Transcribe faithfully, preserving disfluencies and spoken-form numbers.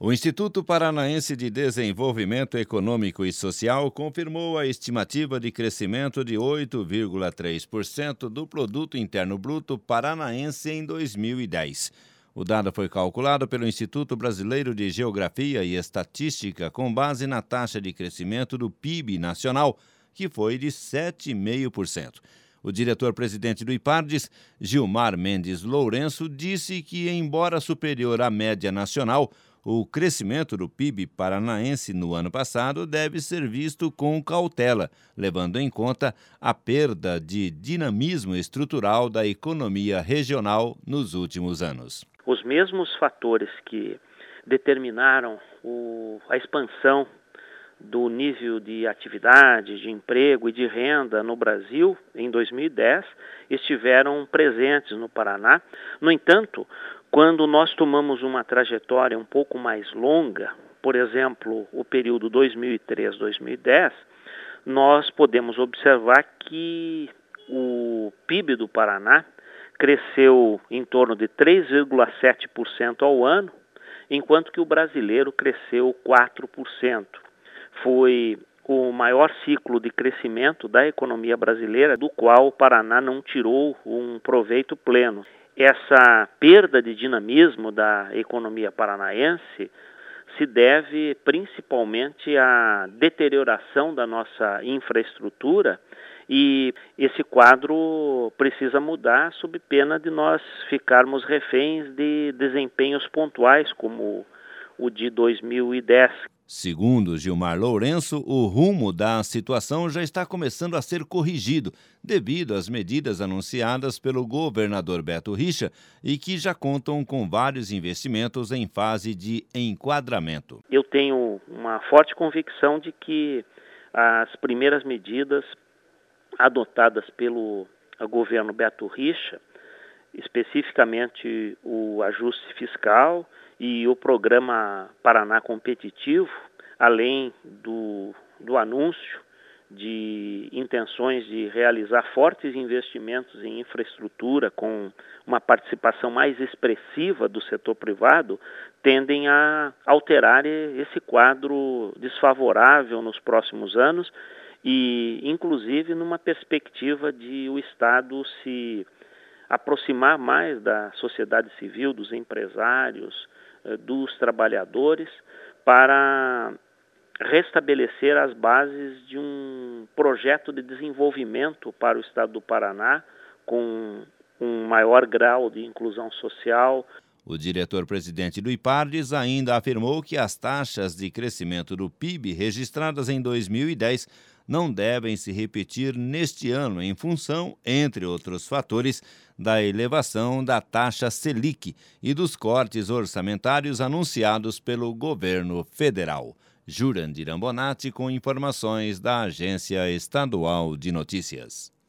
O Instituto Paranaense de Desenvolvimento Econômico e Social confirmou a estimativa de crescimento de oito vírgula três por cento do Produto Interno Bruto paranaense em dois mil e dez. O dado foi calculado pelo Instituto Brasileiro de Geografia e Estatística com base na taxa de crescimento do P I B nacional, que foi de sete vírgula cinco por cento. O diretor-presidente do IPARDES, Gilmar Mendes Lourenço, disse que, embora superior à média nacional, o crescimento do P I B paranaense no ano passado deve ser visto com cautela, levando em conta a perda de dinamismo estrutural da economia regional nos últimos anos. Os mesmos fatores que determinaram o, a expansão do nível de atividade, de emprego e de renda no Brasil em dois mil e dez estiveram presentes no Paraná. No entanto, quando nós tomamos uma trajetória um pouco mais longa, por exemplo, o período dois mil e três a dois mil e dez, nós podemos observar que o P I B do Paraná cresceu em torno de três vírgula sete por cento ao ano, enquanto que o brasileiro cresceu quatro por cento. Foi o maior ciclo de crescimento da economia brasileira, do qual o Paraná não tirou um proveito pleno. Essa perda de dinamismo da economia paranaense se deve principalmente à deterioração da nossa infraestrutura, e esse quadro precisa mudar sob pena de nós ficarmos reféns de desempenhos pontuais como o de dois mil e dez. Segundo Gilmar Lourenço, o rumo da situação já está começando a ser corrigido devido às medidas anunciadas pelo governador Beto Richa e que já contam com vários investimentos em fase de enquadramento. Eu tenho uma forte convicção de que as primeiras medidas adotadas pelo governo Beto Richa, especificamente o ajuste fiscal e o programa Paraná Competitivo, além do, do anúncio de intenções de realizar fortes investimentos em infraestrutura com uma participação mais expressiva do setor privado, tendem a alterar esse quadro desfavorável nos próximos anos e, inclusive, numa perspectiva de o Estado se aproximar mais da sociedade civil, dos empresários, dos trabalhadores, para restabelecer as bases de um projeto de desenvolvimento para o Estado do Paraná, com um maior grau de inclusão social. O diretor-presidente do IPARDES ainda afirmou que as taxas de crescimento do P I B registradas em dois mil e dez não devem se repetir neste ano em função, entre outros fatores, da elevação da taxa Selic e dos cortes orçamentários anunciados pelo governo federal. Jurandir Ambonati com informações da Agência Estadual de Notícias.